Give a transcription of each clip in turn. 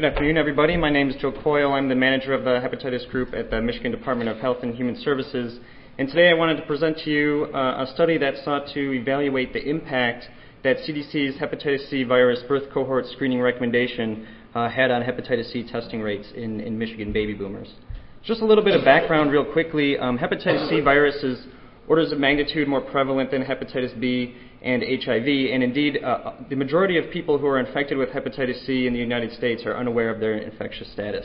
Good afternoon, everybody. My name is Joe Coyle. I'm the manager of the hepatitis group at the Michigan Department of Health and Human Services. And today I wanted to present to you a study that sought to evaluate the impact that CDC's hepatitis C virus birth cohort screening recommendation had on hepatitis C testing rates in Michigan baby boomers. Just a little bit of background real quickly. Hepatitis C virus is orders of magnitude more prevalent than hepatitis B and HIV, and indeed the majority of people who are infected with hepatitis C in the United States are unaware of their infectious status.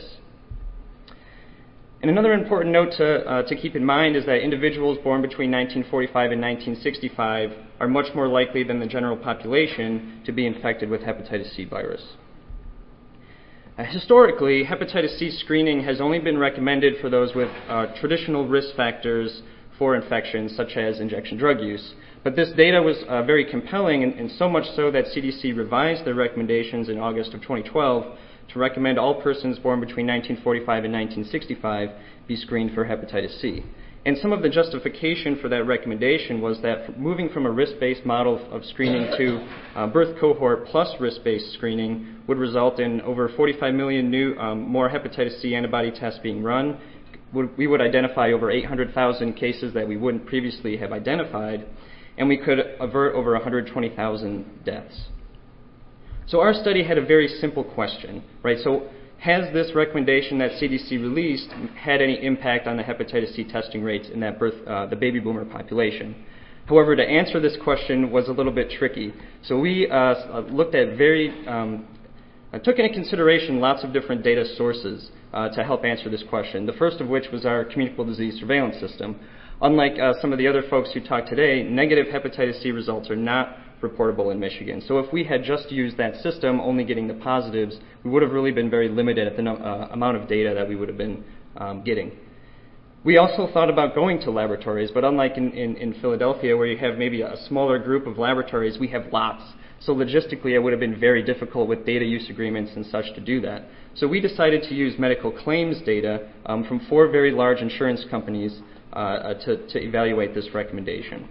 And another important note to keep in mind is that individuals born between 1945 and 1965 are much more likely than the general population to be infected with hepatitis C virus. Historically, hepatitis C screening has only been recommended for those with traditional risk factors for infections, such as injection drug use. But this data was very compelling, and so much so that CDC revised their recommendations in August of 2012 to recommend all persons born between 1945 and 1965 be screened for hepatitis C. And some of the justification for that recommendation was that moving from a risk-based model of screening to birth cohort plus risk-based screening would result in over 45 million new more hepatitis C antibody tests being run. We would identify over 800,000 cases that we wouldn't previously have identified, and we could avert over 120,000 deaths. So our study had a very simple question, right? So has this recommendation that CDC released had any impact on the hepatitis C testing rates in that the baby boomer population? However, to answer this question was a little bit tricky. So we looked at took into consideration lots of different data sources to help answer this question, the first of which was our communicable disease surveillance system. Unlike some of the other folks who talked today, negative hepatitis C results are not reportable in Michigan. So if we had just used that system, only getting the positives, we would have really been very limited at the amount of data that we would have been getting. We also thought about going to laboratories, but unlike in Philadelphia, where you have maybe a smaller group of laboratories, we have lots. So logistically, it would have been very difficult with data use agreements and such to do that. So we decided to use medical claims data from 4 very large insurance companies to evaluate this recommendation.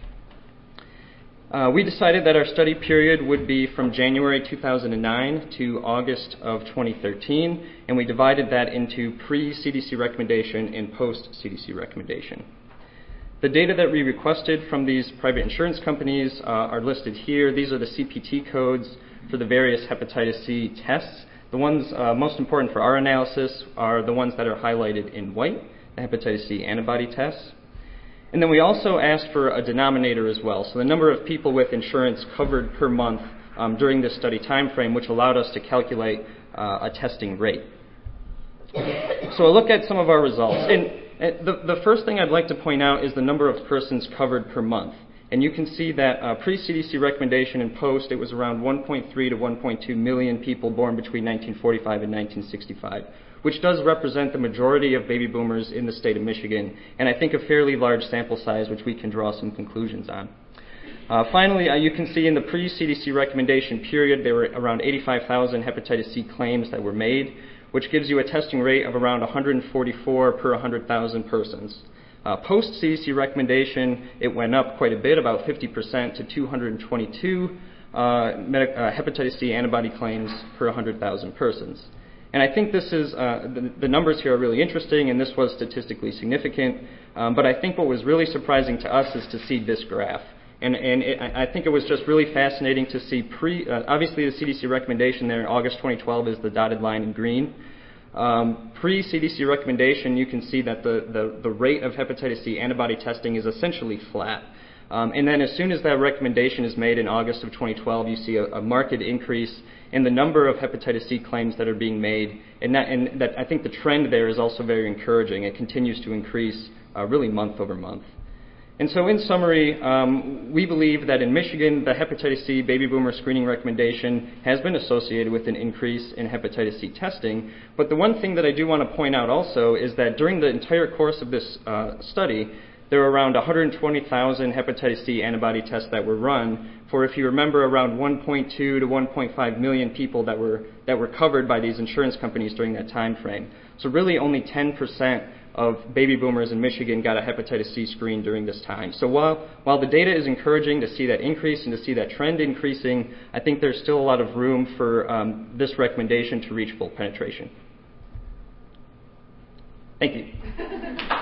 We decided that our study period would be from January 2009 to August of 2013, and we divided that into pre-CDC recommendation and post-CDC recommendation. The data that we requested from these private insurance companies are listed here. These are the CPT codes for the various hepatitis C tests. The ones most important for our analysis are the ones that are highlighted in white, the hepatitis C antibody tests. And then we also asked for a denominator as well, so the number of people with insurance covered per month during this study time frame, which allowed us to calculate a testing rate. So a look at some of our results. And the first thing I'd like to point out is the number of persons covered per month. And you can see that pre-CDC recommendation and post, it was around 1.3 to 1.2 million people born between 1945 and 1965, which does represent the majority of baby boomers in the state of Michigan, and I think a fairly large sample size which we can draw some conclusions on. Finally, you can see in the pre-CDC recommendation period, there were around 85,000 hepatitis C claims that were made, which gives you a testing rate of around 144 per 100,000 persons. Post-CDC recommendation, it went up quite a bit, about 50% to 222 hepatitis C antibody claims per 100,000 persons. And I think this is, the numbers here are really interesting, and this was statistically significant. But I think what was really surprising to us is to see this graph. I think it was just really fascinating to see obviously the CDC recommendation there in August 2012 is the dotted line in green. Pre-CDC recommendation, you can see that the rate of hepatitis C antibody testing is essentially flat. And then as soon as that recommendation is made in August of 2012, you see a marked increase in the number of hepatitis C claims that are being made. And that I think the trend there is also very encouraging. It continues to increase really month over month. And so in summary, we believe that in Michigan, the hepatitis C baby boomer screening recommendation has been associated with an increase in hepatitis C testing. But the one thing that I do want to point out also is that during the entire course of this study, there were around 120,000 hepatitis C antibody tests that were run for, if you remember, around 1.2 to 1.5 million people that were covered by these insurance companies during that time frame. So really only 10% of baby boomers in Michigan got a hepatitis C screen during this time. So while the data is encouraging to see that increase and to see that trend increasing, I think there's still a lot of room for this recommendation to reach full penetration. Thank you.